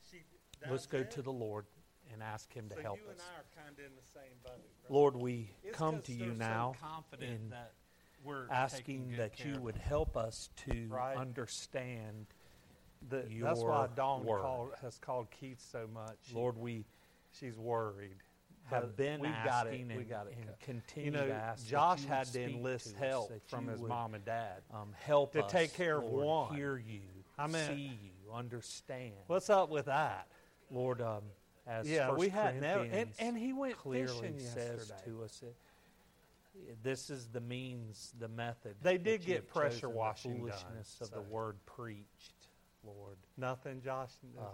let's go to the Lord and ask Him to So help you and us. I are kind of in the same boat. Right? Lord, we It's come 'cause to you they're so now confident in that we're taking asking good that care you of would them. help us to Right. understand That's why your Dawn word. has called Keith so much. Lord, we She's worried. have But been we got it. asking We got it. and continue You know, to ask that Josh you would had to speak enlist to us, help that from you his would, mom and dad. help to us, take care of Lord, one. hear you, I mean- see you, understand. What's up with that? Lord, as Yeah, 1 we had never, Corinthians and he went clearly fishing says yesterday. to us, this is the means, the method. They did that you get have pressure chosen, washing the done, foolishness of so. the word preached, Lord. Nothing, Josh.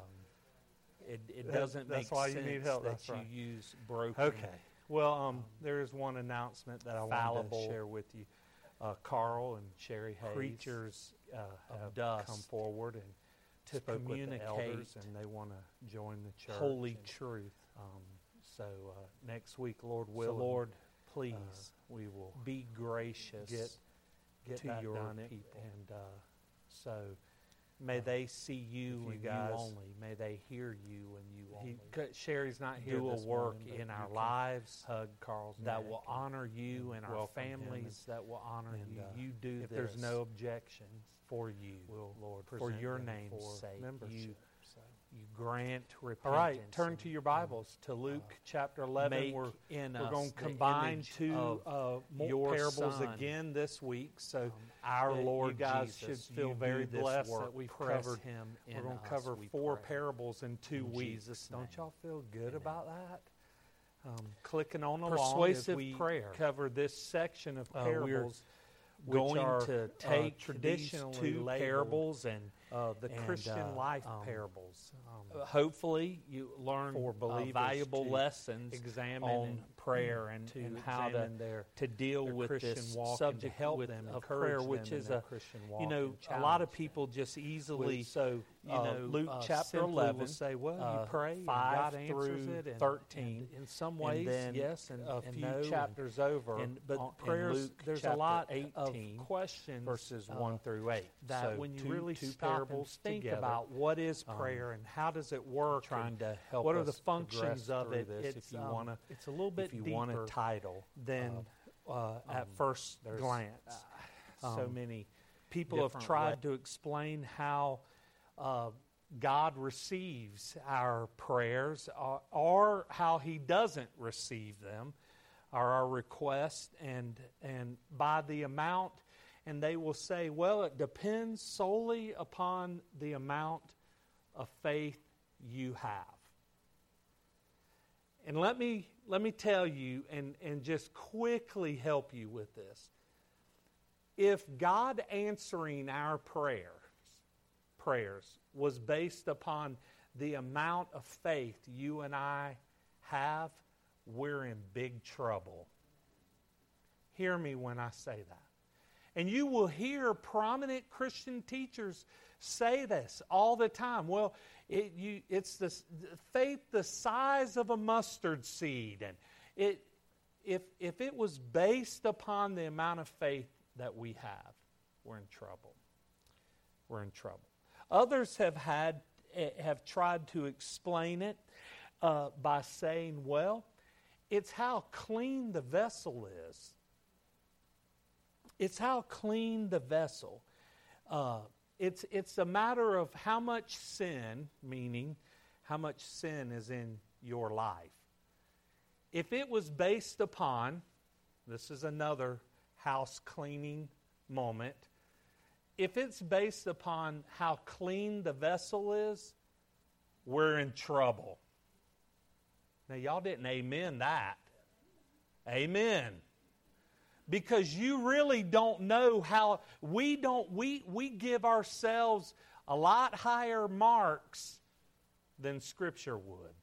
It That- doesp that's make why you sense need help, that that's you right. use broken, Okay. Well, there is one announcement that I wanted to fallible share with you. Carl and Sherry Hayes, preachers have dust come forward and to spoke with the communicate elders, and they want to join the church. holy and, truth. So next week, Lord So willing, Lord, please we will be gracious get to that your done. people. And so May they see you if you and guys- you only. May they hear you and you only. Sherry's not here. Do a this work morning, but in our you can lives Hug Carl's that neck will and- honor you and our welcome him families that will honor and, you. You do if this there's no objections, for you, we'll Lord, for present your them name's for sake. membership. So. You grant repentance. All right, turn and, to your Bibles to Luke chapter 11. Make We're in we're us going to the combine image two of more your parables Son, again this week. So our that Lord you guys Jesus. should feel You very do this blessed work. that we've Press covered. Him in We're going to us, cover we 4 pray. parables in 2 In weeks. Jesus' Don't name. y'all feel good Amen. about that? Clicking on along Persuasive as we prayer. cover this section of We're parables. which Going are, to take these traditionally 2 labeled, parables and the and, Christian life parables. hopefully you learn for believers valuable to lessons examine on and prayer and how to examine their deal their with Christian this walk and to subject help with, them, of encourage prayer, them which in is their Christian walk you know, and a lot of challenge people just easily, so Luke chapter simply 11 will say, well, you pray and 5 God answers through it, and 13. and in some And ways, then, yes, and a few no, chapters over. but in prayers, Luke there's a chapter lot 18, of questions verses 1 through 8. that so when you two, really two stop and parables think together, about what is prayer and how does it work, trying and to help what are us the functions progress of through it. this. It's, If you want to, it's a little bit if you deeper want a title, than at first there's, glance. So many people have different tried to explain how God receives our prayers or how He doesn't receive them, or our requests, and by the amount. And they will say, well, it depends solely upon the amount of faith you have. And let me tell you and just quickly help you with this. If God answering our prayers was based upon the amount of faith you and I have, we're in big trouble. Hear me when I say that. And you will hear prominent Christian teachers say this all the time. Well, it's the faith the size of a mustard seed. And if it was based upon the amount of faith that we have, we're in trouble. We're in trouble. Others have tried to explain it by saying, well, it's how clean the vessel is. It's how clean the vessel. It's a matter of how much sin, meaning how much sin is in your life. If it was based upon, this is another house cleaning moment, if it's based upon how clean the vessel is, we're in trouble. Now, y'all didn't amen that. Amen. Because you really don't know how, we give ourselves a lot higher marks than Scripture would.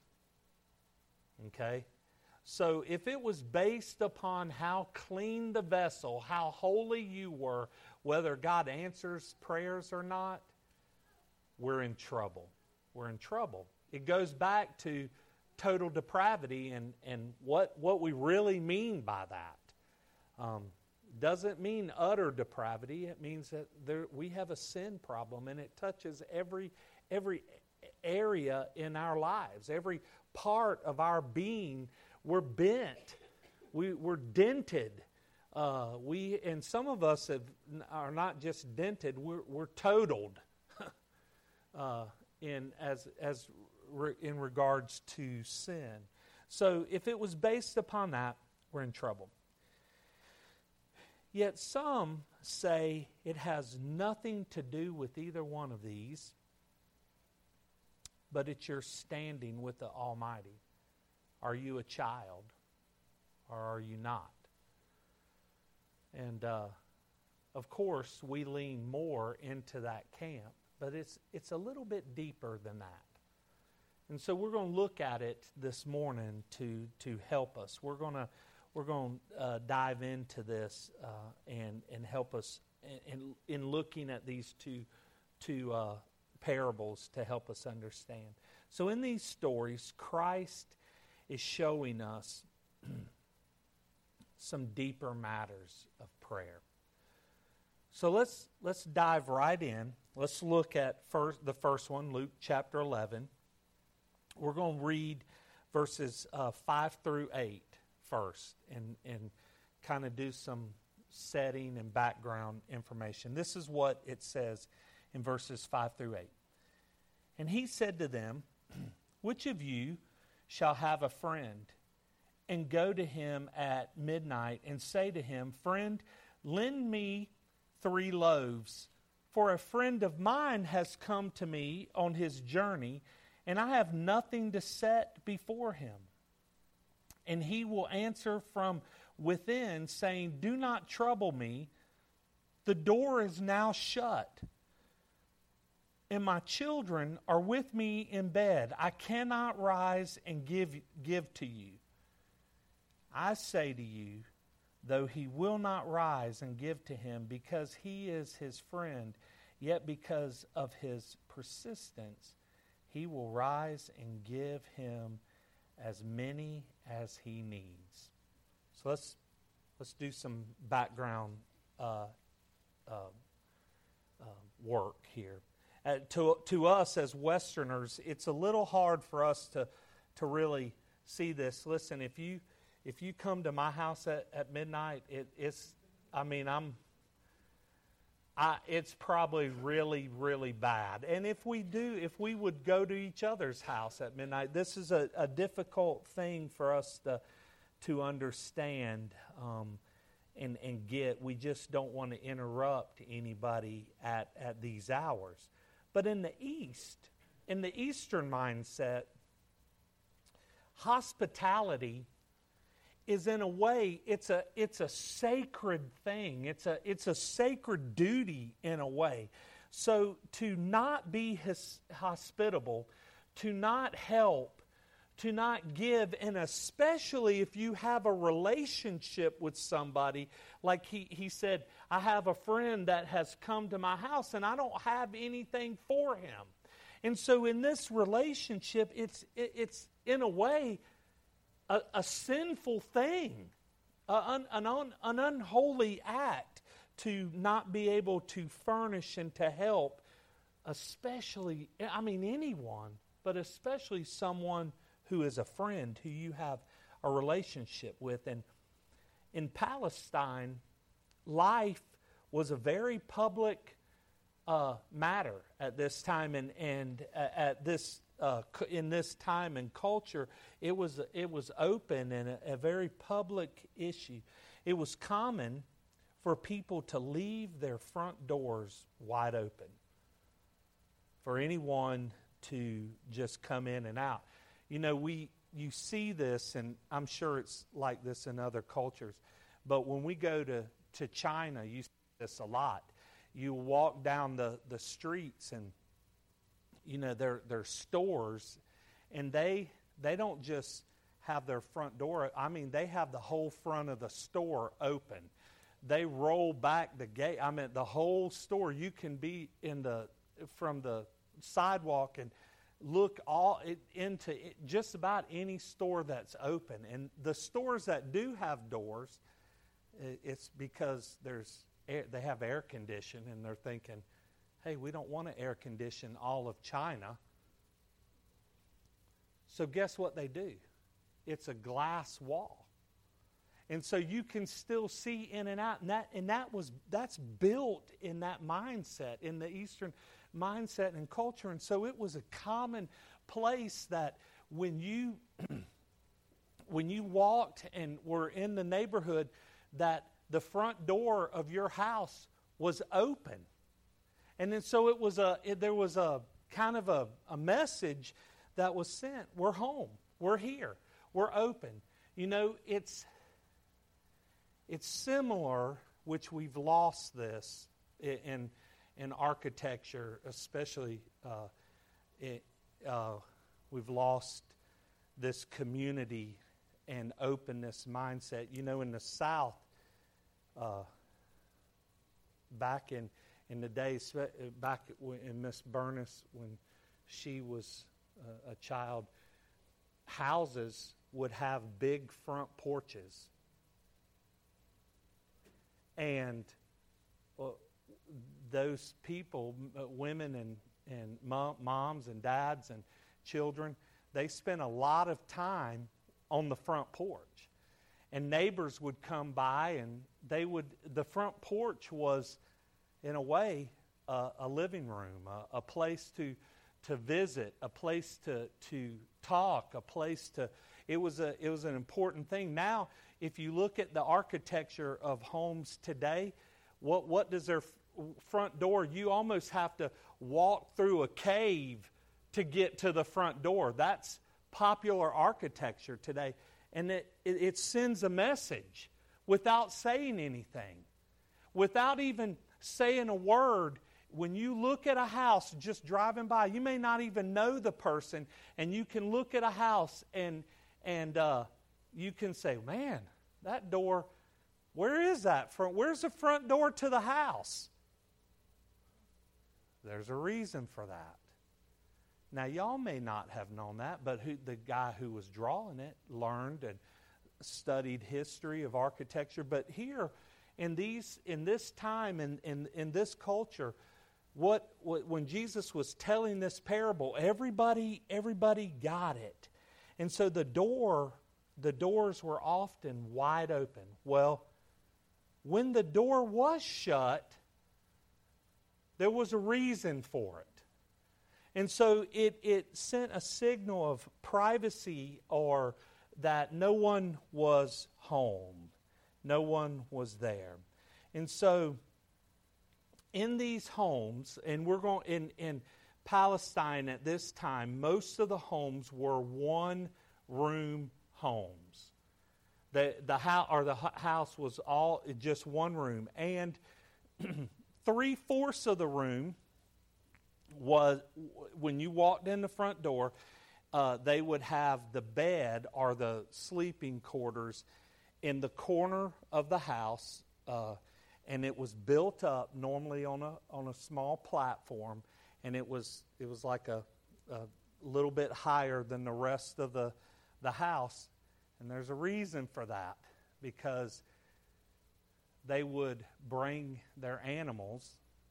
Okay? So if it was based upon how clean the vessel, how holy you were, whether God answers prayers or not, we're in trouble. We're in trouble. It goes back to total depravity and what we really mean by that. Doesn't mean utter depravity. It means that we have a sin problem, and it touches every area in our lives, every part of our being, we're bent, we're dented. And some of us are not just dented; we're totaled in regards to sin. So, if it was based upon that, we're in trouble. Yet some say it has nothing to do with either one of these, but it's your standing with the Almighty. Are you a child, or are you not? And of course, we lean more into that camp, but it's a little bit deeper than that. And so we're going to look at it this morning to help us. We're going to dive into this and help us in looking at these two parables to help us understand. So in these stories, Christ is showing us some deeper matters of prayer. So let's dive right in. Let's look at the first one, Luke chapter 11. We're going to read verses 5 through 8 first and kind of do some setting and background information. This is what it says in verses 5 through 8. And he said to them, "Which of you shall have a friend, and go to him at midnight, and say to him, 'Friend, lend me 3 loaves, for a friend of mine has come to me on his journey, and I have nothing to set before him?' And he will answer from within, saying, 'Do not trouble me. The door is now shut, and my children are with me in bed. I cannot rise and give to you.' I say to you, though he will not rise and give to him because he is his friend, yet because of his persistence, he will rise and give him as many as he needs." So let's do some background work here. To us as Westerners, it's a little hard for us to really see this. Listen, if you come to my house at midnight, it's probably really, really bad. And if we would go to each other's house at midnight, this is a difficult thing for us to understand and get. We just don't want to interrupt anybody at these hours. But in the Eastern mindset, hospitality is, in a way, it's a sacred thing. It's a sacred duty in a way. So to not be hospitable, to not help, to not give, and especially if you have a relationship with somebody, like he said, I have a friend that has come to my house and I don't have anything for him. And so in this relationship, it's in a way a sinful thing, an unholy act to not be able to furnish and to help, especially, anyone, but especially someone who is a friend, who you have a relationship with. And in Palestine, life was a very public matter at this time, and at this in this time and culture, it was open and a very public issue. It was common for people to leave their front doors wide open for anyone to just come in and out. You see this, and I'm sure it's like this in other cultures, but when we go to China, you see this a lot. You walk down the streets, and they're stores, and they don't just have their front door. They have the whole front of the store open. They roll back the gate. The whole store. You can be from the sidewalk and look into just about any store that's open. And the stores that do have doors, it's because they have air conditioning, and they're thinking, hey, we don't want to air condition all of China. So guess what they do? It's a glass wall. And so you can still see in and out. And that's built in that mindset, in the Eastern mindset and culture. And so it was a common place that when you walked and were in the neighborhood, that the front door of your house was open. And then so there was a kind of a message that was sent. We're home. We're here. We're open. You know, it's similar, which we've lost this in architecture, especially. We've lost this community and openness mindset. You know, in the South, back in the days, back in Miss Bernice, when she was a child, houses would have big front porches. And those people, women and moms and dads and children, they spent a lot of time on the front porch. And neighbors would come by, and the front porch was, in a way, a living room, a place to visit, a place to talk, a place to. It was an important thing. Now, if you look at the architecture of homes today, what does their front door? You almost have to walk through a cave to get to the front door. That's popular architecture today, and it sends a message without saying anything, without even saying a word. When you look at a house just driving by, you may not even know the person, and you can look at a house and you can say, man, that door, where is that? Where's the front door to the house? There's a reason for that. Now, y'all may not have known that, but the guy who was drawing it learned and studied history of architecture. But here, in this time, in this culture, when Jesus was telling this parable, everybody got it. And so the doors were often wide open. Well, when the door was shut, there was a reason for it. And so it sent a signal of privacy, or that no one was home. No one was there. And so in these homes, and we're going in Palestine at this time, most of the homes were one-room homes. The house was all just one room, and 3/4 of the room was, when you walked in the front door, they would have the bed or the sleeping quarters in the corner of the house, and it was built up normally on a small platform, and it was like a little bit higher than the rest of the house. And there's a reason for that, because they would bring their animals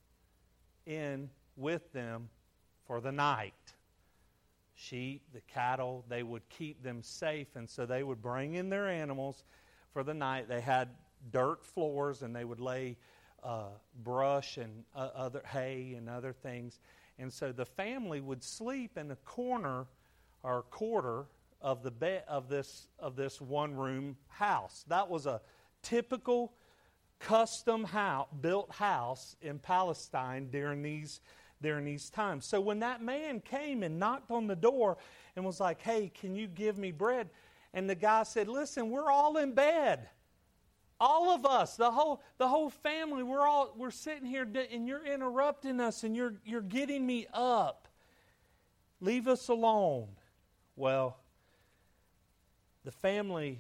in with them for the night. Sheep, the cattle, they would keep them safe, and so they would bring in their animals for the night. They had dirt floors, and they would lay brush and other hay and other things. And so the family would sleep in a corner or quarter of the bed of this one-room house. That was a typical custom built house in Palestine during these times. So when that man came and knocked on the door and was like, "Hey, can you give me bread?" And the guy said, "Listen, we're all in bed. All of us, the whole family, we're sitting here, and you're interrupting us, and you're getting me up. Leave us alone." Well, the family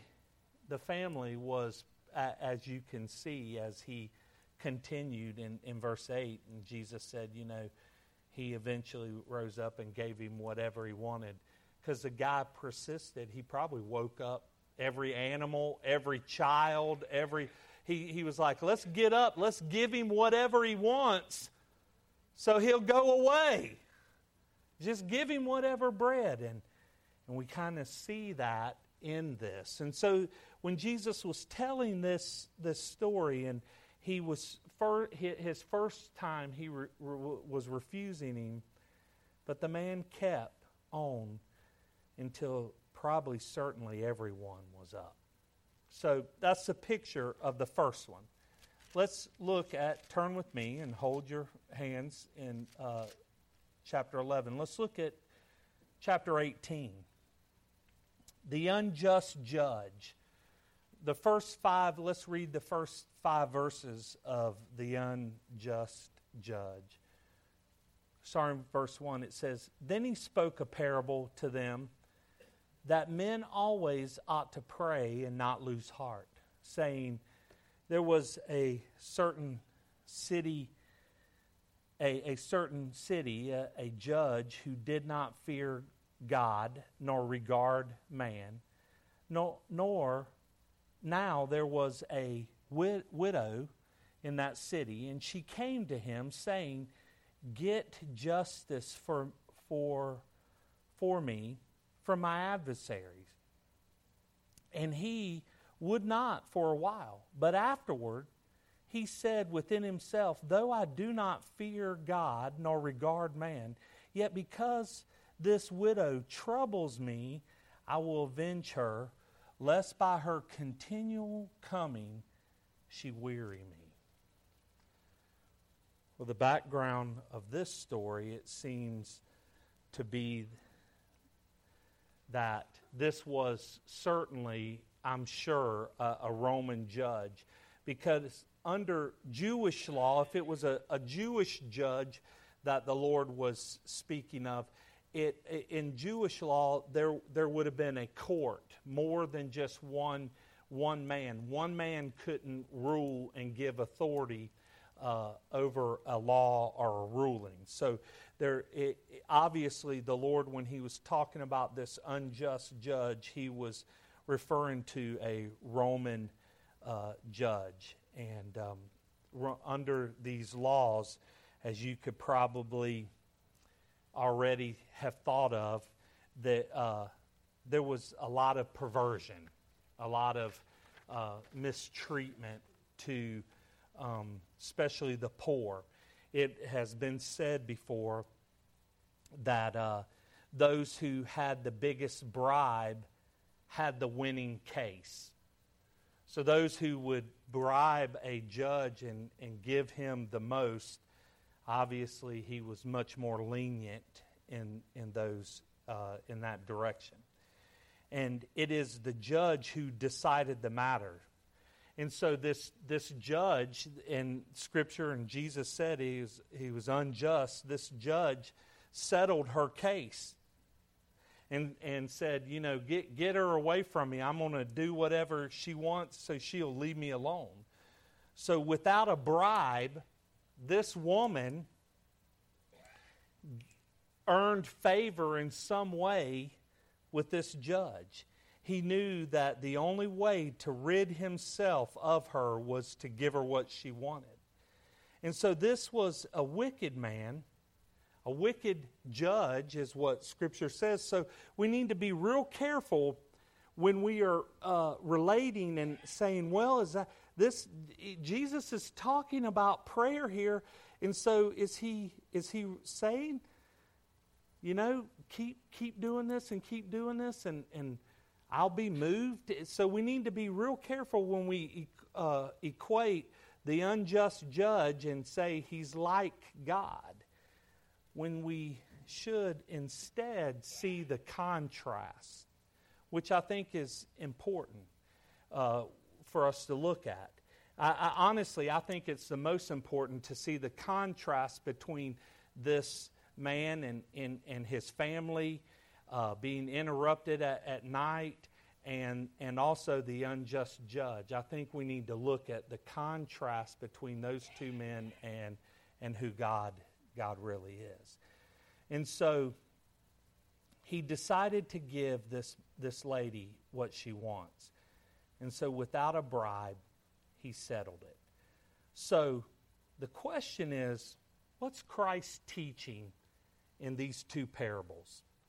was, as you can see, as he continued in verse 8, and Jesus said, he eventually rose up and gave him whatever he wanted. Because the guy persisted. He probably woke up every animal, every child, he was like, "Let's get up, let's give him whatever he wants so he'll go away. Just give him whatever bread." And we kind of see that in this. And so when Jesus was telling this story, and he was his first time he was refusing him, but the man kept on until probably certainly everyone was up. So that's the picture of the first one. Let's turn with me and hold your hands in chapter 11. Let's look at chapter 18. The unjust judge. Let's read the first 5 verses of the unjust judge. Starting with verse 1, it says, "Then he spoke a parable to them that men always ought to pray and not lose heart, saying, there was a certain city, a judge who did not fear God nor regard man, nor now there was a widow in that city, and she came to him saying, get justice for me from my adversaries. And he would not for a while, but afterward he said within himself, though I do not fear God nor regard man, yet because this widow troubles me, I will avenge her, lest by her continual coming she weary me. Well, the background of this story, it seems to be that this was certainly, I'm sure, a Roman judge, because under Jewish law, if it was a Jewish judge that the Lord was speaking of, in Jewish law there would have been a court, more than just one man. One man couldn't rule and give authority over a law or a ruling. So obviously the Lord, when he was talking about this unjust judge, he was referring to a Roman judge. And under these laws, as you could probably already have thought of, that there was a lot of perversion, a lot of mistreatment to especially the poor. It has been said before that those who had the biggest bribe had the winning case. So those who would bribe a judge and give him the most, obviously he was much more lenient in that direction. And it is the judge who decided the matter. And so this judge in Scripture, and Jesus said he was unjust, this judge settled her case and said, get her away from me. I'm going to do whatever she wants so she'll leave me alone. So without a bribe, this woman earned favor in some way with this judge. He knew that the only way to rid himself of her was to give her what she wanted. And so this was a wicked man, a wicked judge is what Scripture says. So we need to be real careful when we are relating and saying, well, Jesus is talking about prayer here, and so is he saying, keep doing this and keep doing this and I'll be moved? So we need to be real careful when we equate the unjust judge and say he's like God, when we should instead see the contrast, which I think is important for us to look at. Honestly, I think it's the most important to see the contrast between this man and his family being interrupted at night, and also the unjust judge. I think we need to look at the contrast between those two men and who God really is. And so he decided to give this lady what she wants. And so without a bribe, he settled it. So the question is, what's Christ teaching in these two parables?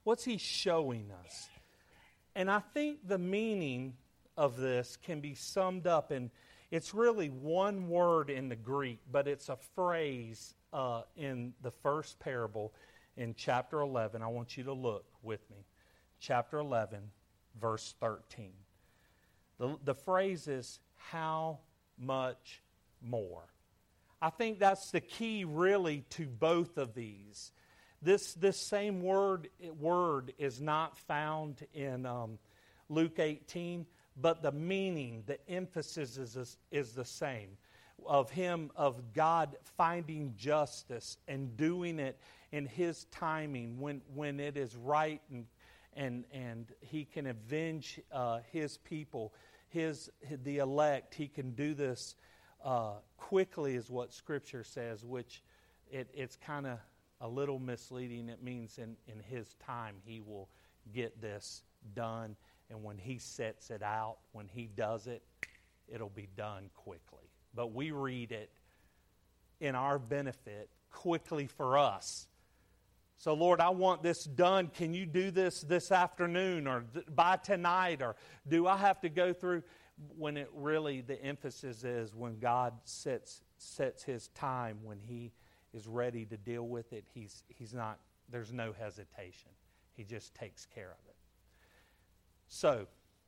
What's he showing us? And I think the meaning of this can be summed up, and it's really one word in the Greek, but it's a phrase in the first parable in chapter 11. I want you to look with me. Chapter 11, verse 13. The phrase is, how much more? I think that's the key really to both of these. This same word is not found in Luke 18, but the meaning, the emphasis is the same. Of God finding justice and doing it in His timing when it is right and He can avenge His people, the elect. He can do this quickly, is what Scripture says, which it's kind of a little misleading. It means in His time He will get this done, and when He sets it out, when He does it, it'll be done quickly. But we read it in our benefit quickly for us. So, Lord, I want this done. Can you do this afternoon or by tonight? Or do I have to go through? When it really, the emphasis is when God sets His time, when He is ready to deal with it, He's not, there's no hesitation. He just takes care of it. So,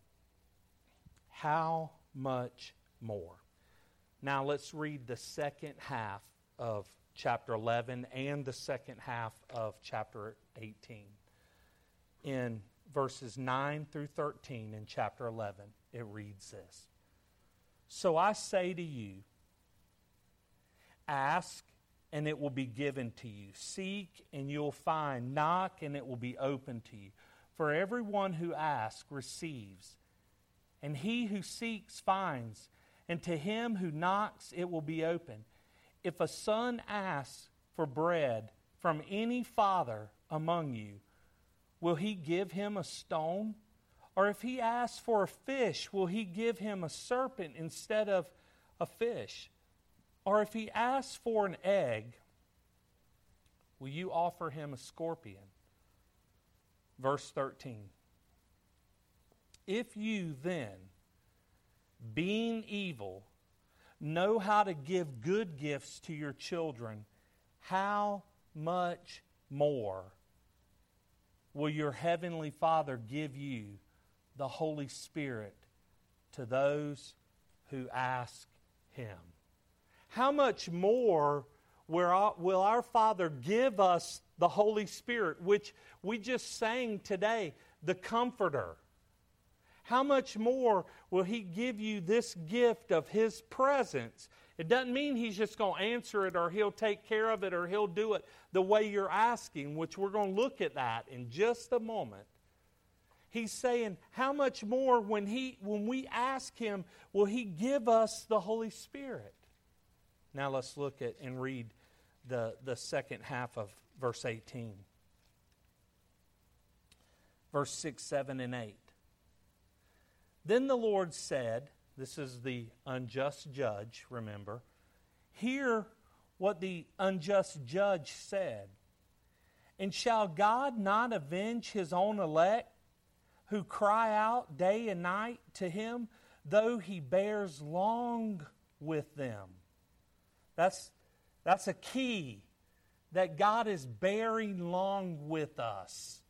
how much more? Now let's read the second half of chapter 11 and the second half of chapter 18. In verses 9 through 13 in chapter 11, it reads this. So I say to you, ask and it will be given to you. Seek and you'll find. Knock and it will be opened to you. For everyone who asks receives, and he who seeks finds, and to him who knocks it will be open. If a son asks for bread from any father among you, will he give him a stone? Or if he asks for a fish, will he give him a serpent instead of a fish? Or if he asks for an egg, will you offer him a scorpion? Verse 13. If you then, being evil, know how to give good gifts to your children, how much more will your heavenly Father give you the Holy Spirit to those who ask Him? How much more will our Father give us the Holy Spirit, which we just sang today, the Comforter? How much more will He give you this gift of His presence? It doesn't mean He's just going to answer it or He'll take care of it or He'll do it the way you're asking, which we're going to look at that in just a moment. He's saying, how much more when we ask Him, will He give us the Holy Spirit? Now let's look at and read the second half of verse 18. Verse 6, 7, and 8. Then the Lord said, this is the unjust judge, remember. Hear what the unjust judge said. And shall God not avenge His own elect, who cry out day and night to Him, though He bears long with them? That's a key, that God is bearing long with us.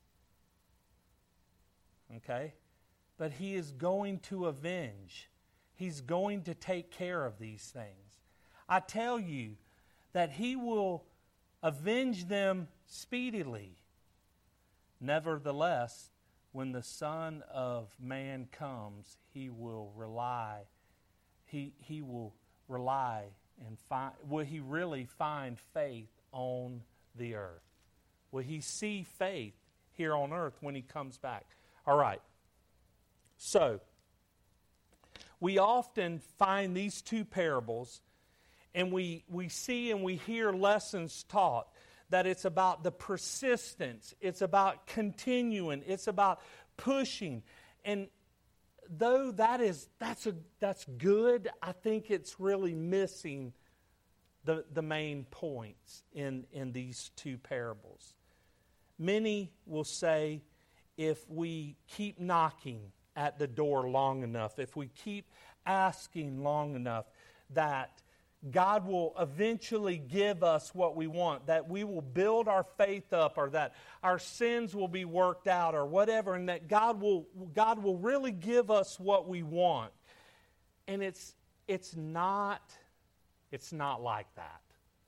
Okay? But He is going to avenge. He's going to take care of these things. I tell you that He will avenge them speedily. Nevertheless, when the Son of Man comes, He will rely. He will rely and find. Will He really find faith on the earth? Will He see faith here on earth when He comes back? All right. So, we often find these two parables, and we see and we hear lessons taught that it's about the persistence, it's about continuing, it's about pushing. And though that's good, I think it's really missing the main points in these two parables. Many will say, if we keep knocking at the door long enough, if we keep asking long enough, that God will eventually give us what we want, that we will build our faith up, or that our sins will be worked out, or whatever, and that God will really give us what we want. And it's not like that.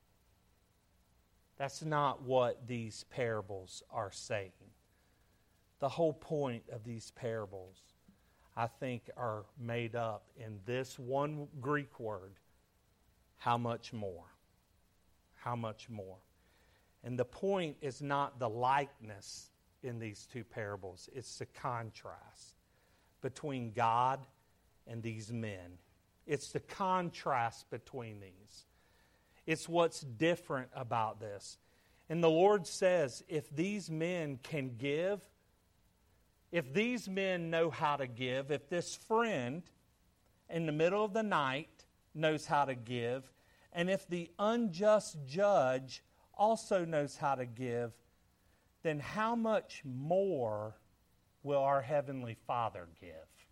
That's not what these parables are saying. The whole point of these parables, I think, are made up in this one Greek word: how much more? How much more? And the point is not the likeness in these two parables. It's the contrast between God and these men. It's the contrast between these. It's what's different about this. And the Lord says, if these men can give, if these men know how to give, if this friend in the middle of the night knows how to give, and if the unjust judge also knows how to give, then how much more will our Heavenly Father give?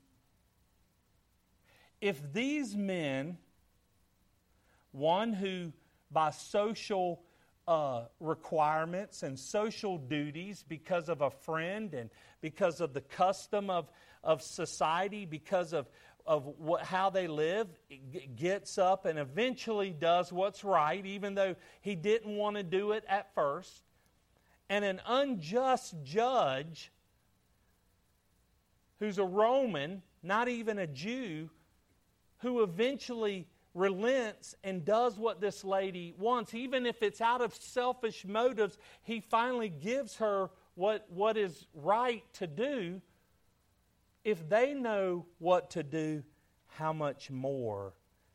If these men, one who by social requirements and social duties, because of a friend and because of the custom of society, because of how they live, gets up and eventually does what's right, even though he didn't want to do it at first. And an unjust judge, who's a Roman, not even a Jew, who eventually relents and does what this lady wants, even if it's out of selfish motives, he finally gives her what is right to do. If they know what to do, how much more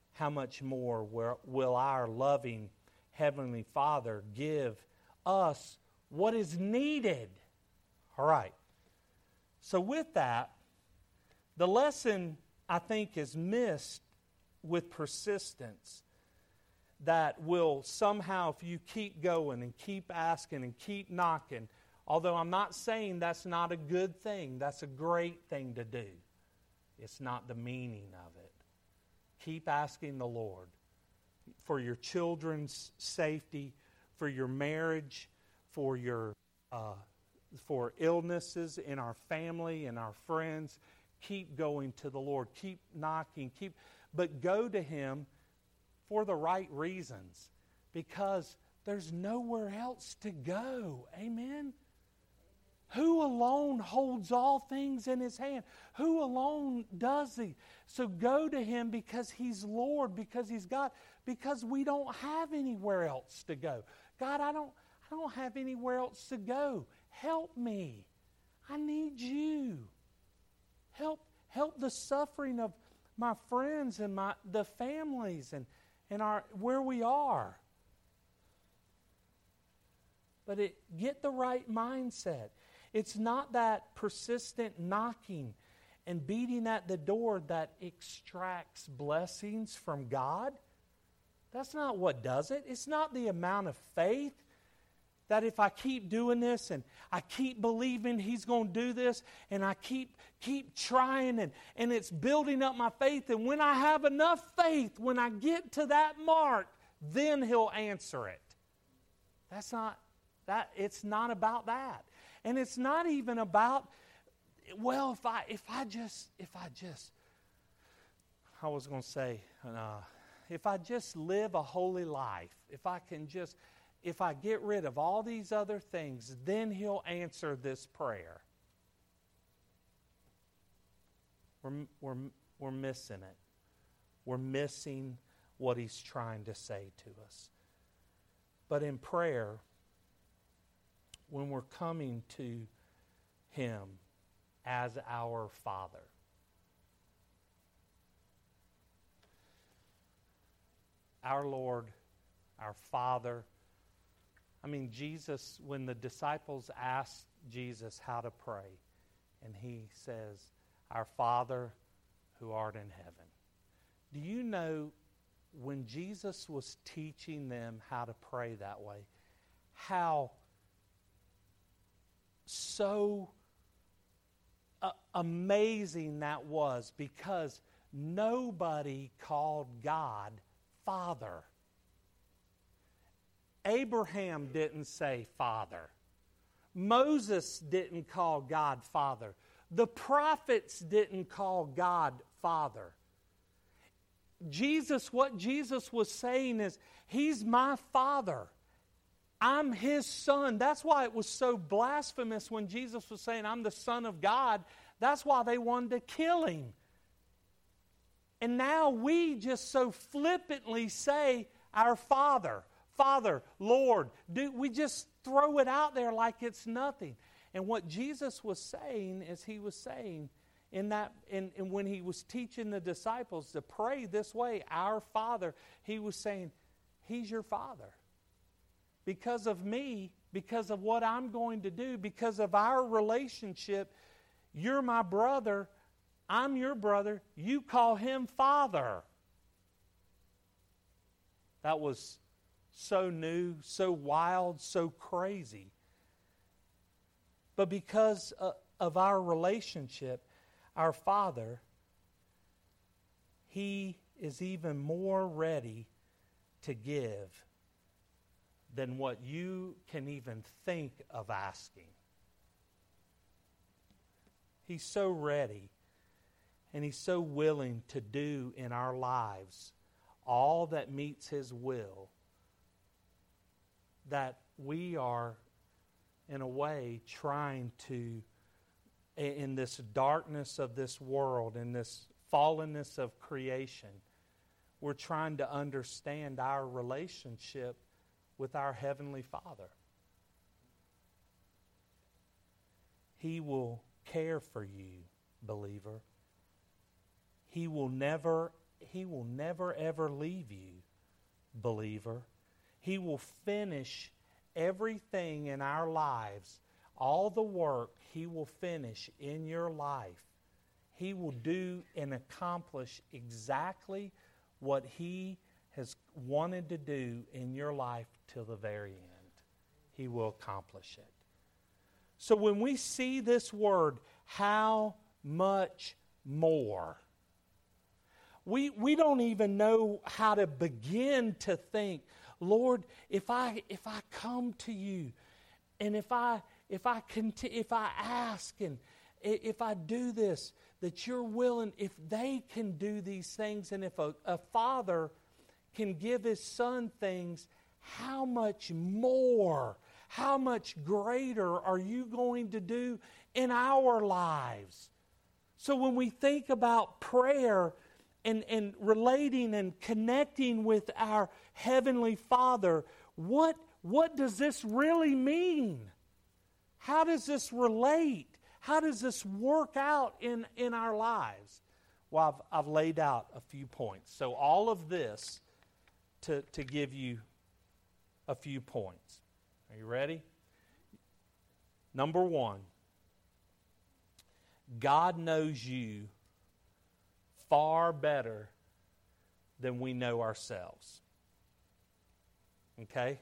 will our loving Heavenly Father give us what is needed? All right. So with that, the lesson, I think, is missed with persistence, that will somehow, if you keep going and keep asking and keep knocking, although I'm not saying that's not a good thing, that's a great thing to do. It's not the meaning of it. Keep asking the Lord for your children's safety, for your marriage, for illnesses in our family and our friends. Keep going to the Lord. Keep knocking. But go to Him for the right reasons, because there's nowhere else to go. Amen? Who alone holds all things in His hand? Who alone does He? So go to Him because He's Lord, because He's God, because we don't have anywhere else to go. God, I don't have anywhere else to go. Help me. I need You. Help the suffering of my friends and the families and our where we are. But get the right mindset. It's not that persistent knocking and beating at the door that extracts blessings from God. That's not what does it. It's not the amount of faith that if I keep doing this and I keep believing He's going to do this and I keep trying and it's building up my faith, and when I have enough faith, when I get to that mark, then He'll answer it. That's not that. It's not about that. And it's not even about, well, if I just live a holy life, if I get rid of all these other things, then He'll answer this prayer. We're missing it. We're missing what He's trying to say to us. But in prayer, when we're coming to Him as our Father, our Lord, our Father. I mean, Jesus, when the disciples asked Jesus how to pray, and He says, "Our Father who art in heaven." Do you know, when Jesus was teaching them how to pray that way, how so amazing that was, because nobody called God Father. Abraham didn't say Father. Moses didn't call God Father. The prophets didn't call God Father. What Jesus was saying is, He's my Father. I'm His Son. That's why it was so blasphemous when Jesus was saying, I'm the Son of God. That's why they wanted to kill Him. And now we just so flippantly say, our Father, Father, Lord. We just throw it out there like it's nothing. And what Jesus was saying is, He was saying and when He was teaching the disciples to pray this way, our Father, He was saying, He's your Father. Because of me, because of what I'm going to do, because of our relationship, you're my brother, I'm your brother, you call Him Father. That was so new, so wild, so crazy. But because of our relationship, our Father, He is even more ready to give than what you can even think of asking. He's so ready, and He's so willing to do in our lives all that meets His will, that we are, in a way, trying to, in this darkness of this world, in this fallenness of creation, we're trying to understand our relationship with our Heavenly Father. He will care for you, believer. He will never ever leave you, believer. He will finish everything in our lives. All the work He will finish in your life. He will do and accomplish exactly what He has wanted to do in your life till the very end. He will accomplish it. So when we see this word, how much more, we don't even know how to begin to think, Lord, if I come to you, and if I ask, and if I do this, that you're willing, if they can do these things, and if a father can give his son things, how much more, how much greater are you going to do in our lives? So when we think about prayer and relating and connecting with our Heavenly Father, what does this really mean? How does this relate? How does this work out in our lives? Well, I've laid out a few points. So all of this to give you a few points. Are you ready? Number one, God knows you far better than we know ourselves. Okay?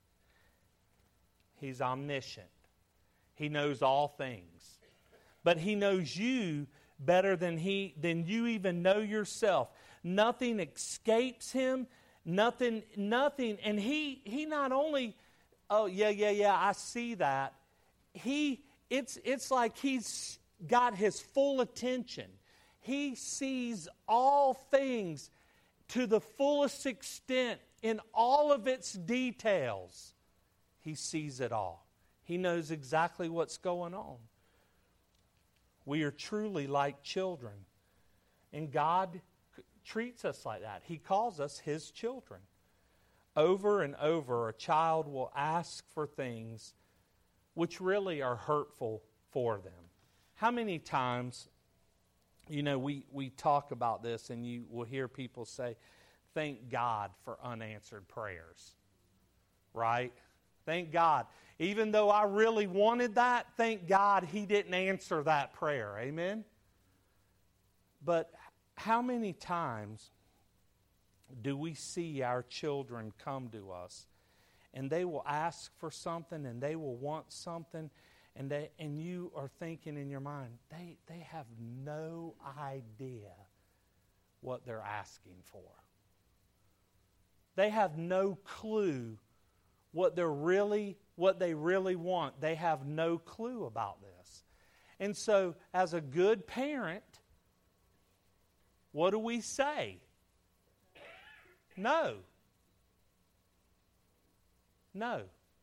He's omniscient. He knows all things. But He knows you better than you even know yourself. Nothing escapes Him. Nothing. And He not only, oh yeah, I see that. It's like He's got His full attention. He sees all things to the fullest extent in all of its details. He sees it all. He knows exactly what's going on. We are truly like children. And God treats us like that. He calls us His children. Over and over, a child will ask for things which really are hurtful for them. How many times, we talk about this, and you will hear people say, thank God for unanswered prayers. Right? Thank God. Even though I really wanted that, thank God He didn't answer that prayer. Amen? But how many times do we see our children come to us, and they will ask for something, and they will want something, and you are thinking in your mind, they have no idea what they're asking for. They have no clue what they really want. They have no clue about this. And so, as a good parent, what do we say? No. No.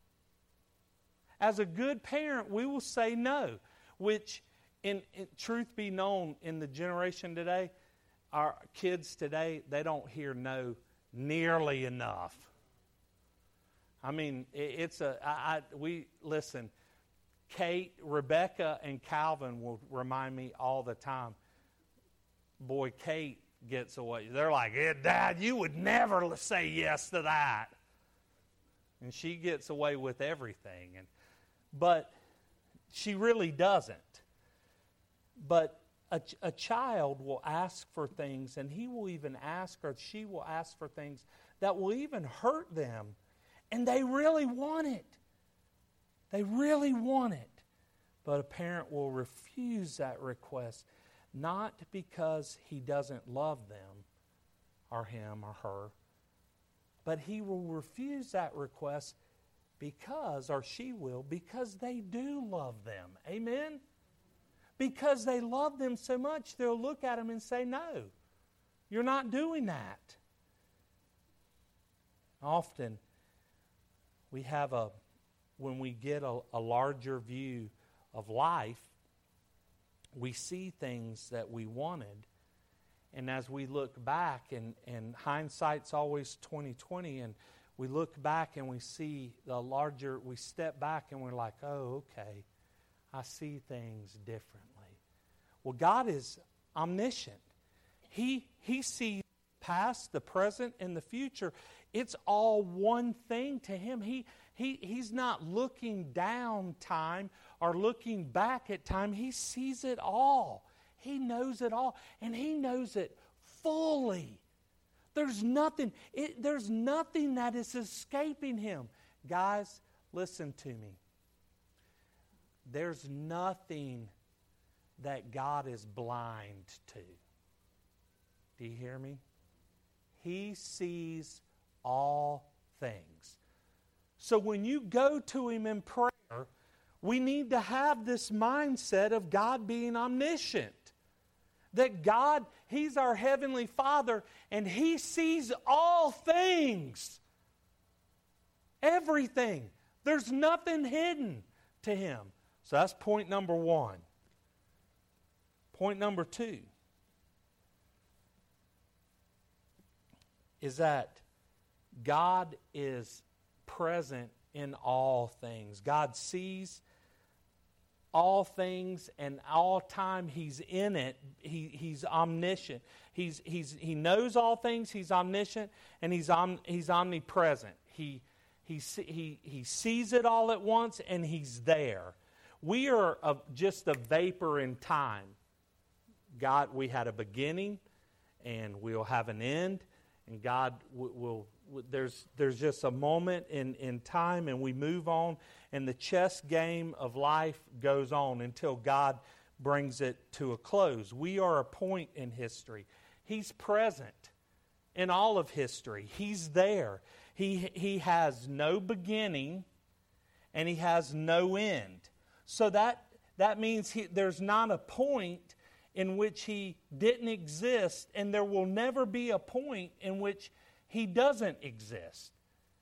As a good parent, we will say no, which, in truth be known, in the generation today, our kids today, they don't hear no nearly enough. I mean, listen, Kate, Rebecca, and Calvin will remind me all the time. Boy, Kate gets away. They're like, Dad, you would never say yes to that. And she gets away with everything. But she really doesn't. But a child will ask for things, and he will even ask, or she will ask for things that will even hurt them. And they really want it. They really want it. But a parent will refuse that request, not because he doesn't love them, or him or her, but he will refuse that request because, or she will, because they do love them. Amen? Because they love them so much, they'll look at them and say, no, you're not doing that. Often, when we get a larger view of life, we see things that we wanted. And as we look back, and hindsight's always 20/20, and we look back and we see we step back and we're like, oh, okay, I see things differently. Well, God is omniscient. He sees the past, the present, and the future. It's all one thing to Him. He's not looking down time or looking back at time. He sees it all. He knows it all, and He knows it fully. There's nothing that is escaping Him. Guys, listen to me. There's nothing that God is blind to. Do you hear me? He sees all things. So when you go to Him in prayer, we need to have this mindset of God being omniscient. That God, He's our Heavenly Father, and He sees all things. Everything. There's nothing hidden to Him. So that's point number one. Point number two is that God is present in all things. God sees all things, and all time He's in it. He's omniscient. He knows all things. He's omniscient, and He's omnipresent. He sees it all at once, and He's there. We are just a vapor in time. God, we had a beginning, and we'll have an end, and God will. There's just a moment in time, and we move on, and the chess game of life goes on until God brings it to a close. We are a point in history. He's present in all of history. He's there. He has no beginning, and He has no end. So that means there's not a point in which He didn't exist, and there will never be a point in which He doesn't exist.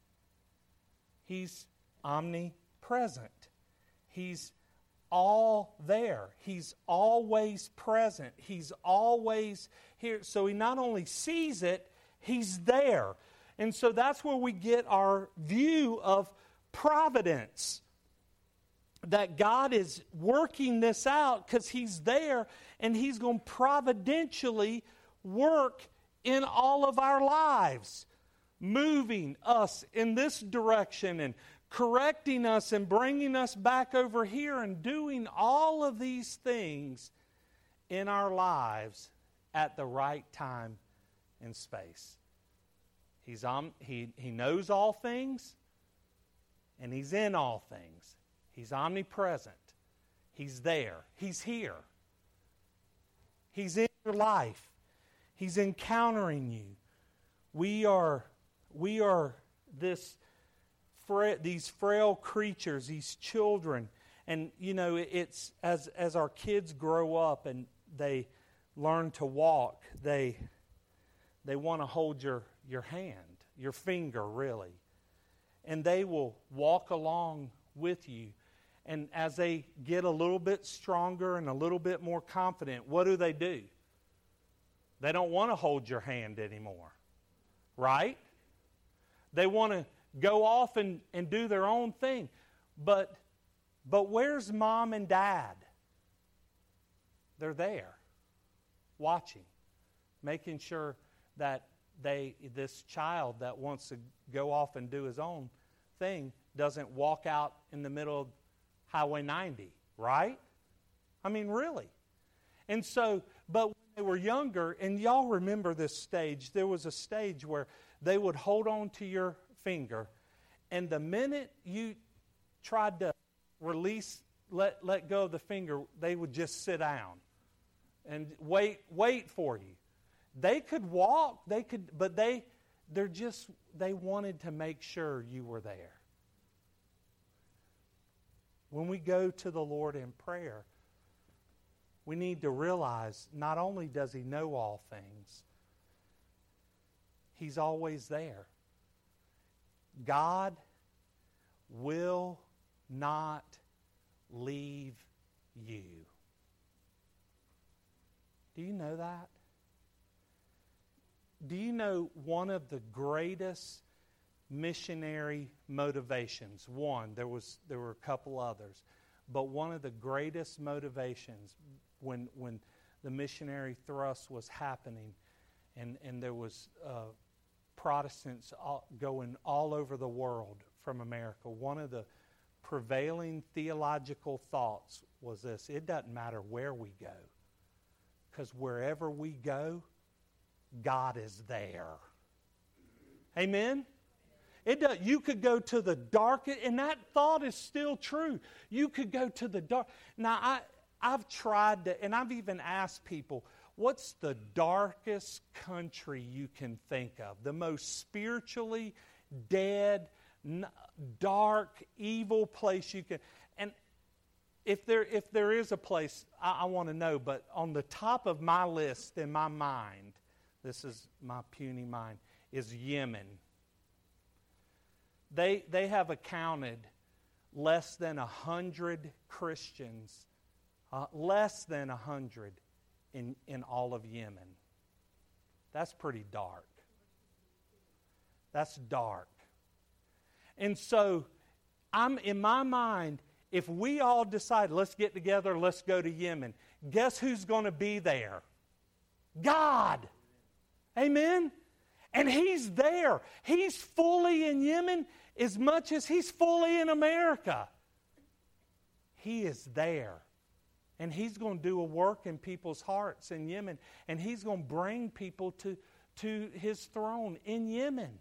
He's omnipresent. He's all there. He's always present. He's always here. So He not only sees it, He's there. And so that's where we get our view of providence. That God is working this out because He's there, and He's going to providentially work in all of our lives, moving us in this direction and correcting us and bringing us back over here and doing all of these things in our lives at the right time and space. He knows all things, and He's in all things. He's omnipresent. He's there. He's here. He's in your life. He's encountering you. We are these frail creatures, these children. And, you know, it's as our kids grow up and they learn to walk, they want to hold your hand, your finger, really. And they will walk along with you. And as they get a little bit stronger and a little bit more confident, what do? They don't want to hold your hand anymore, right? They want to go off and do their own thing. But where's mom and dad? They're there, watching, making sure that this child that wants to go off and do his own thing doesn't walk out in the middle of Highway 90, right? I mean, really. And so, but when they were younger, and y'all remember this stage, there was a stage where they would hold on to your finger, and the minute you tried to release, let go of the finger, they would just sit down and wait for you. They could walk, but they wanted to make sure you were there. When we go to the Lord in prayer, we need to realize not only does He know all things, He's always there. God will not leave you. Do you know that? Do you know one of the greatest missionary motivations? One, there were a couple others, but one of the greatest motivations when the missionary thrust was happening, and there was Protestants going all over the world from America, one of the prevailing theological thoughts was this: it doesn't matter where we go, because wherever we go, God is there. Amen? You could go to the darkest, and that thought is still true. You could go to the dark. Now, I've tried to, and I've even asked people, what's the darkest country you can think of? The most spiritually dead, dark, evil place you can. And if there is a place, I want to know, but on the top of my list in my mind, this is my puny mind, is Yemen. They have accounted less than 100 Christians, less than 100 in all of Yemen. That's pretty dark. That's dark. And so, in my mind, if we all decide, let's get together, let's go to Yemen, guess who's going to be there? God. Amen? And He's there. He's fully in Yemen as much as He's fully in America. He is there. And He's going to do a work in people's hearts in Yemen. And He's going to bring people to His throne in Yemen.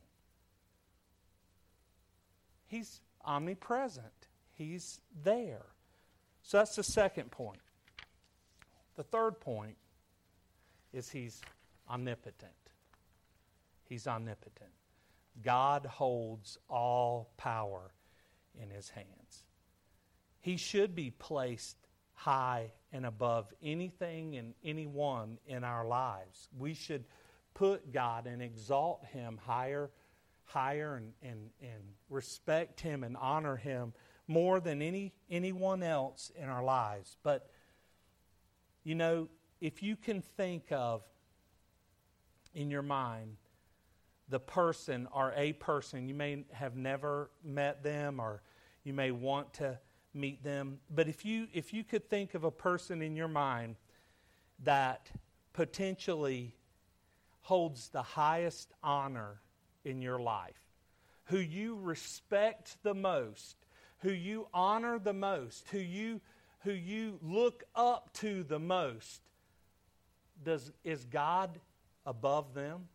He's omnipresent. He's there. So that's the second point. The third point is He's omnipotent. He's omnipotent. God holds all power in His hands. He should be placed high and above anything and anyone in our lives. We should put God and exalt Him higher and respect Him and honor Him more than anyone else in our lives. But, you know, if you can think of in your mind the person or a person, you may have never met them or you may want to meet them, but if you could think of a person in your mind that potentially holds the highest honor in your life, who you respect the most, who you honor the most, who you look up to the most, is God above them?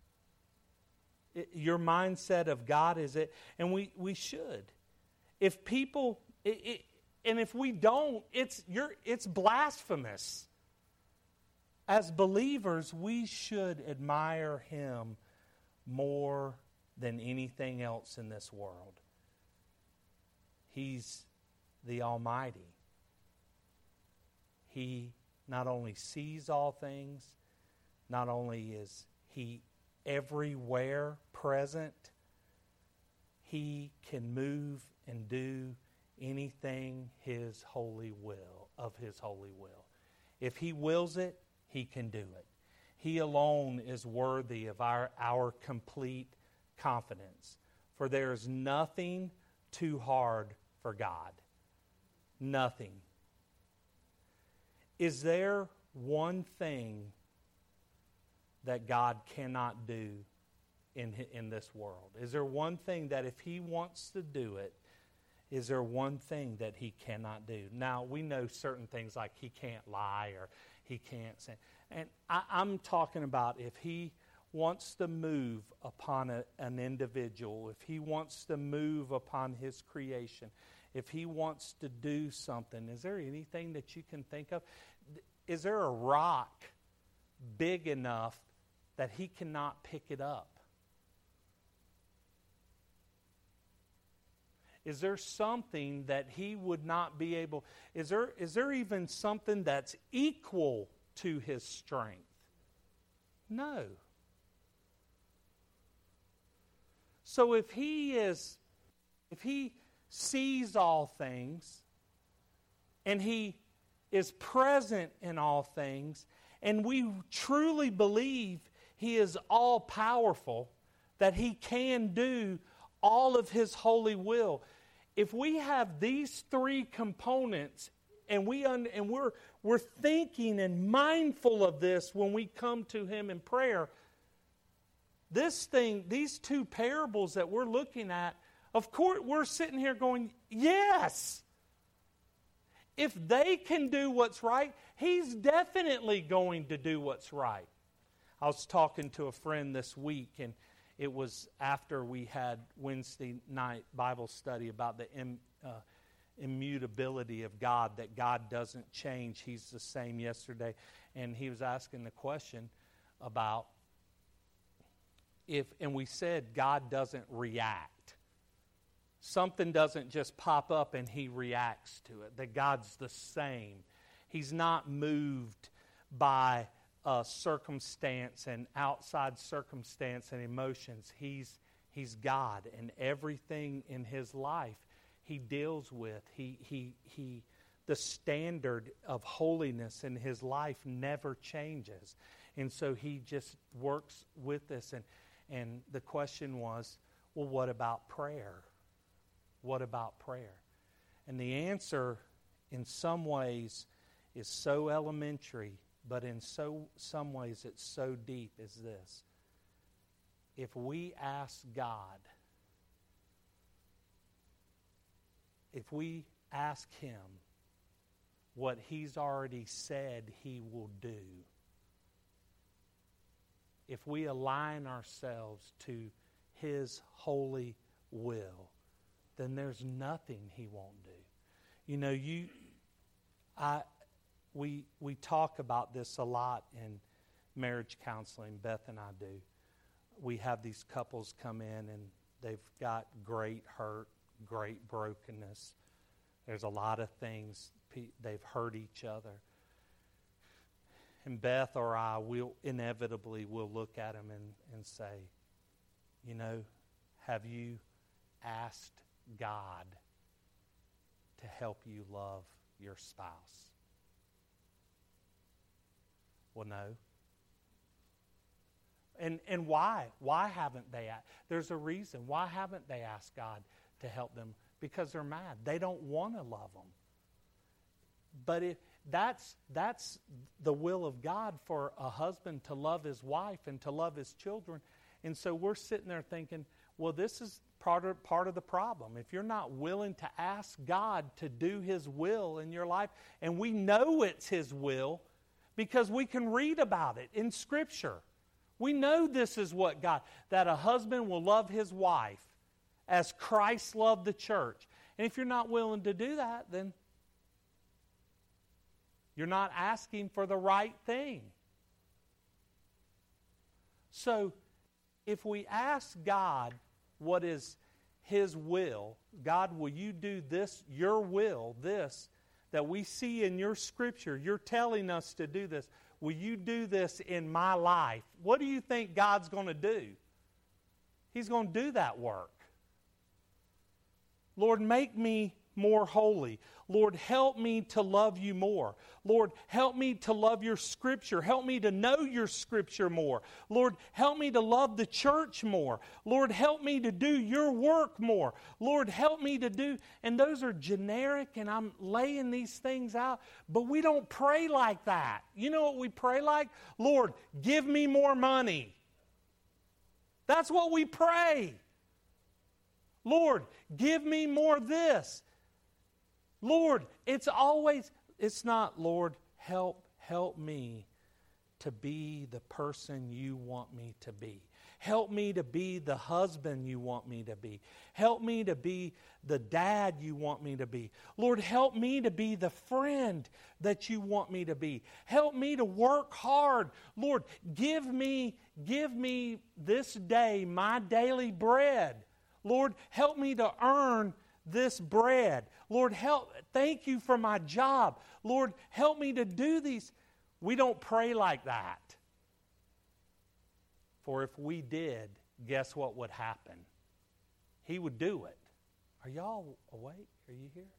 Your mindset of God is it, and we should. If people, And if we don't, it's blasphemous. As believers, we should admire Him more than anything else in this world. He's the Almighty. He not only sees all things, not only is He everywhere present, He can move and do anything His holy will, of His holy will. If He wills it, He can do it. He alone is worthy of our complete confidence. For there is nothing too hard for God. Nothing. Is there one thing that God cannot do in this world? Is there one thing that if He wants to do it, is there one thing that He cannot do? Now, we know certain things like He can't lie or He can't say. And I'm talking about if He wants to move upon an individual, if He wants to move upon His creation, if He wants to do something, is there anything that you can think of? Is there a rock big enough that He cannot pick it up? Is there something that He would not be able? Is there even something that's equal to His strength? No. So if He sees all things, and He is present in all things, and we truly believe He is all powerful, that He can do all of His holy will. If we have these three components, and we're thinking and mindful of this when we come to Him in prayer, these two parables that we're looking at, of course, we're sitting here going, yes. If they can do what's right, He's definitely going to do what's right. I was talking to a friend this week, and it was after we had Wednesday night Bible study about the immutability of God, that God doesn't change. He's the same yesterday. And he was asking the question about and we said God doesn't react. Something doesn't just pop up and He reacts to it. That God's the same. He's not moved by circumstance and outside circumstance and emotions. He's God, and everything in His life He deals with. The standard of holiness in His life never changes. And so He just works with us. And the question was, well, what about prayer? What about prayer? And the answer, in some ways, is so elementary, but in some ways it's so deep, is this. If we ask God, if we ask Him what He's already said He will do, if we align ourselves to His holy will, then there's nothing He won't do. You know, we talk about this a lot in marriage counseling, Beth and I do. We have these couples come in and they've got great hurt, great brokenness. There's a lot of things. They've hurt each other. And Beth or I will inevitably look at them and say, you know, have you asked God to help you love your spouse? Well, no. And why? Why haven't they asked? There's a reason. Why haven't they asked God to help them? Because they're mad. They don't want to love them. But that's the will of God, for a husband to love his wife and to love his children. And so we're sitting there thinking, well, this is part of the problem. If you're not willing to ask God to do His will in your life, and we know it's His will because we can read about it in Scripture. We know this is what God, that a husband will love his wife as Christ loved the church. And if you're not willing to do that, then You're not asking for the right thing. So, if we ask God what is His will, God, will you do this, your will, this, that we see in your Scripture, you're telling us to do this. Will you do this in my life? What do you think God's going to do? He's going to do that work. Lord, make me more holy. Lord, help me to love you more. Lord, help me to love your Scripture. Help me to know your Scripture more. Lord, help me to love the church more. Lord, help me to do your work more. Lord, help me to do... And those are generic, and I'm laying these things out, but we don't pray like that. You know what we pray like? Lord, give me more money. That's what we pray. Lord, give me more this. Lord, it's not, Lord, help me to be the person you want me to be. Help me to be the husband you want me to be. Help me to be the dad you want me to be. Lord, help me to be the friend that you want me to be. Help me to work hard. Lord, give me this day my daily bread. Lord, help me to earn this bread. Lord, thank you for my job. Lord, help me to do these. We don't pray like that. For if we did, guess what would happen? He would do it. Are y'all awake? Are you here?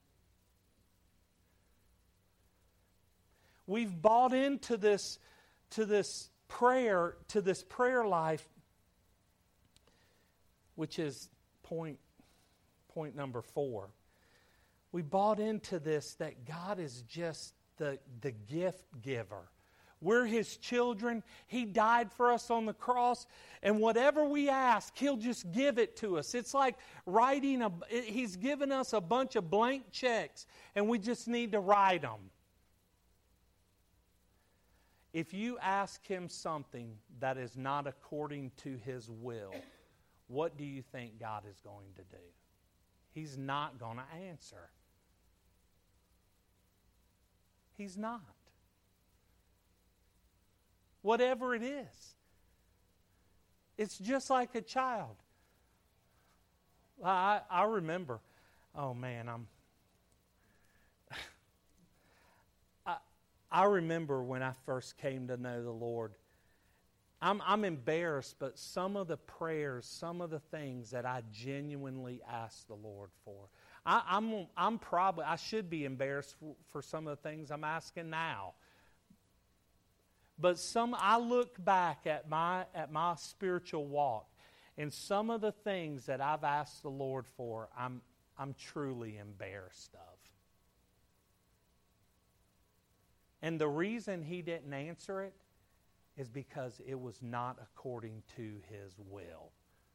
We've bought into this prayer life, which is point number 4. We bought into this that God is just the gift giver. We're His children. He died for us on the cross, and whatever we ask, He'll just give it to us. It's like He's given us a bunch of blank checks, and we just need to write them. If you ask Him something that is not according to His will, what do you think God is going to do? He's not going to answer. He's not. Whatever it is. It's just like a child. I remember, oh man, I remember when I first came to know the Lord. I'm embarrassed, but some of the prayers, some of the things that I genuinely asked the Lord for, I should be embarrassed for some of the things I'm asking now. But I look back at my spiritual walk, and some of the things that I've asked the Lord for, I'm truly embarrassed of. And the reason He didn't answer it is because it was not according to His will.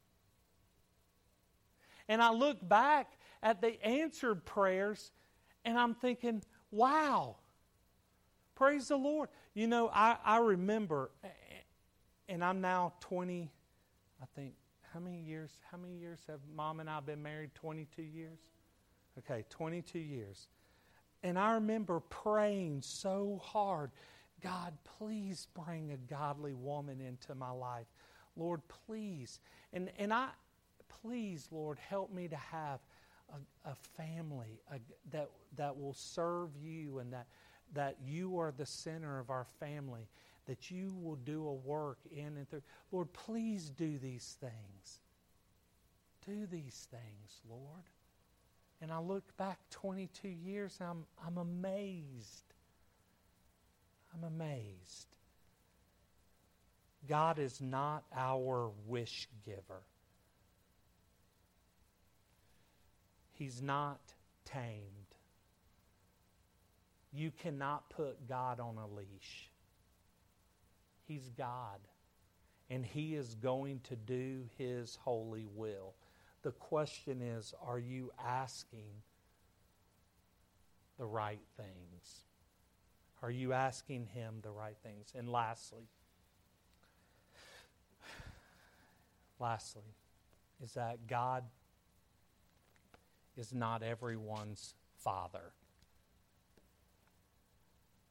And I look back at the answered prayers, and I'm thinking, wow, praise the Lord. You know, I remember, and I'm now 20, I think, how many years have Mom and I been married? 22 years? Okay, 22 years. And I remember praying so hard, God, please bring a godly woman into my life. Lord, please. And please, Lord, help me to have a family that will serve you, and that you are the center of our family, that you will do a work in and through. Lord, please do these things. Do these things, Lord. And I look back 22 years, and I'm amazed. I'm amazed. God is not our wish giver. He's not tamed. You cannot put God on a leash. He's God, and He is going to do His holy will. The question is, are you asking the right things? Are you asking Him the right things? And lastly, is that God is not everyone's father.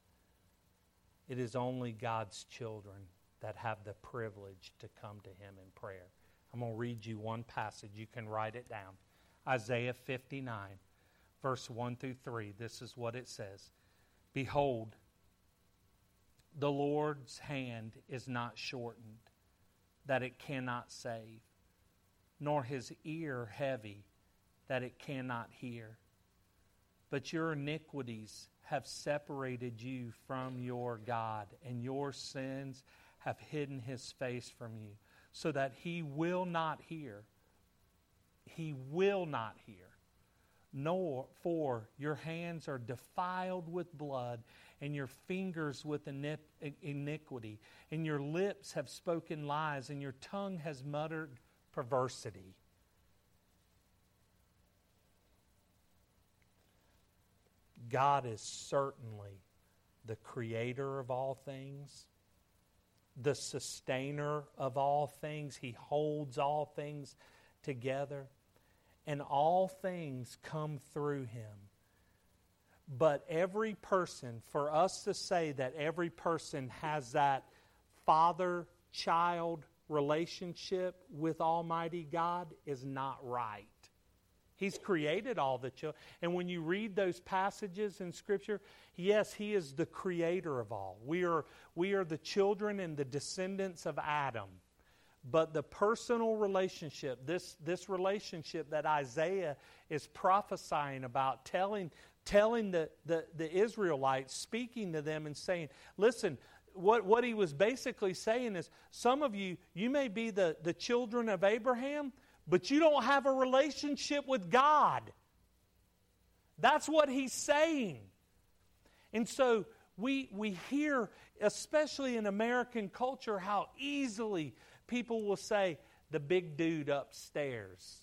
It is only God's children that have the privilege to come to Him in prayer. I'm going to read you one passage. You can write it down. Isaiah 59, verse 1 through 3. This is what it says. Behold, the Lord's hand is not shortened, that it cannot save, nor His ear heavy, that it cannot hear. But your iniquities have separated you from your God, and your sins have hidden His face from you, so that He will not hear. He will not hear. Nor for your hands are defiled with blood, and your fingers with iniquity, and your lips have spoken lies, and your tongue has muttered perversity. God is certainly the creator of all things, the sustainer of all things. He holds all things together, and all things come through Him. But every person, for us to say that every person has that father-child relationship with Almighty God is not right. He's created all the children. And when you read those passages in Scripture, yes, He is the creator of all. We are the children and the descendants of Adam. But the personal relationship, this relationship that Isaiah is prophesying about, telling the Israelites, speaking to them and saying, listen, what he was basically saying is, some of you may be the children of Abraham, but you don't have a relationship with God. That's what he's saying. And so we hear, especially in American culture, how easily people will say, the big dude upstairs.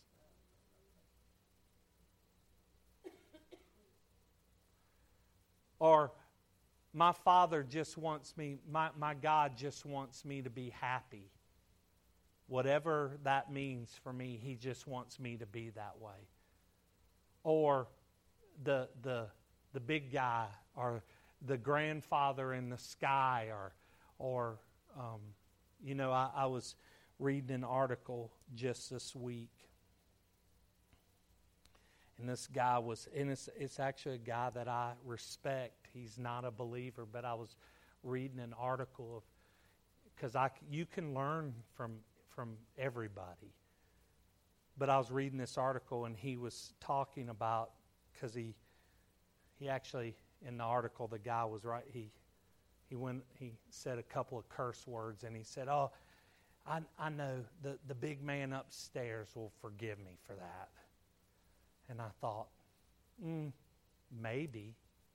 Or, my Father just wants me, my God just wants me to be happy. Whatever that means for me, He just wants me to be that way. Or the big guy, or the grandfather in the sky, or I was reading an article just this week, and this guy was, and it's actually a guy that I respect. He's not a believer, but I was reading an article of, because you can learn from everybody. But I was reading this article, and he was talking about, because he actually, in the article, the guy was right. He said a couple of curse words, and he said, "Oh, I know the big man upstairs will forgive me for that." And I thought, maybe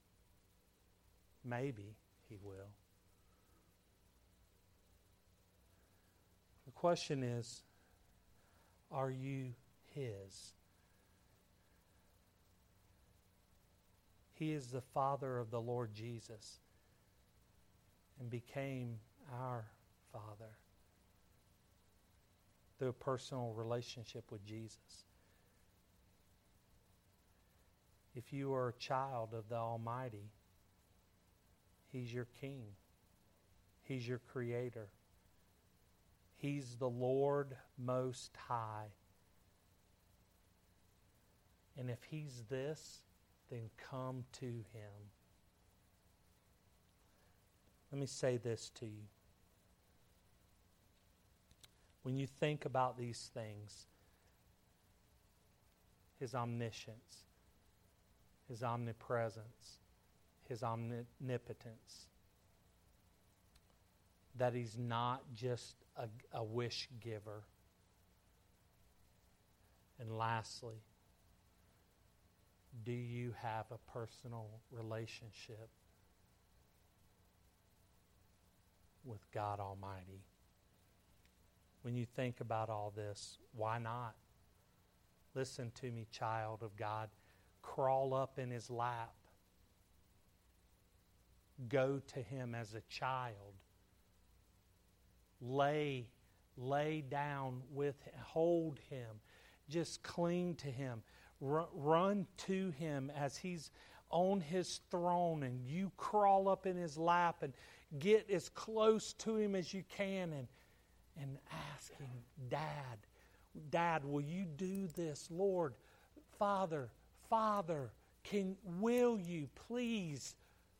he will. The question is, are you His? He is the Father of the Lord Jesus and became our Father through a personal relationship with Jesus. If you are a child of the Almighty, He's your King. He's your Creator. He's the Lord Most High. And if He's this, then come to Him. Let me say this to you. When you think about these things, His omniscience, His omnipresence, His omnipotence, that He's not just a wish giver. And lastly, do you have a personal relationship with God Almighty? When you think about all this, why not? Listen to me, child of God. Crawl up in His lap. Go to Him as a child. Lay down with Him. Hold Him. Just cling to Him. Run to Him as He's on His throne, and you crawl up in His lap and get as close to Him as you can and ask Him, Dad, will you do this? Lord, Father, will you please?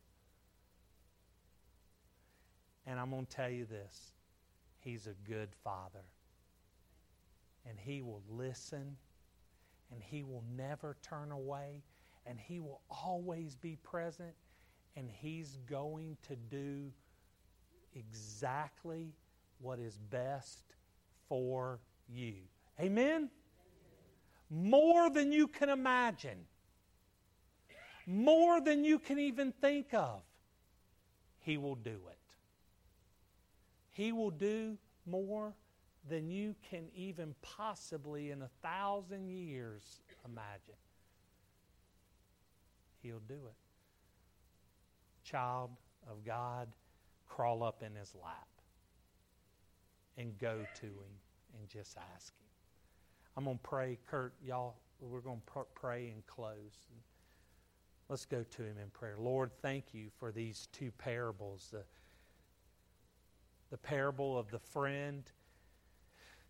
And I'm going to tell you this. He's a good Father. And He will listen, and He will never turn away, and He will always be present, and He's going to do exactly what is best for you. Amen? More than you can imagine. More than you can even think of. He will do it. He will do more than you can even possibly in 1,000 years imagine. He'll do it. Child of God, crawl up in His lap and go to Him and just ask Him. I'm going to pray. Kurt, y'all, we're going to pray and close. Let's go to Him in prayer. Lord, thank You for these two parables. The parable of the friend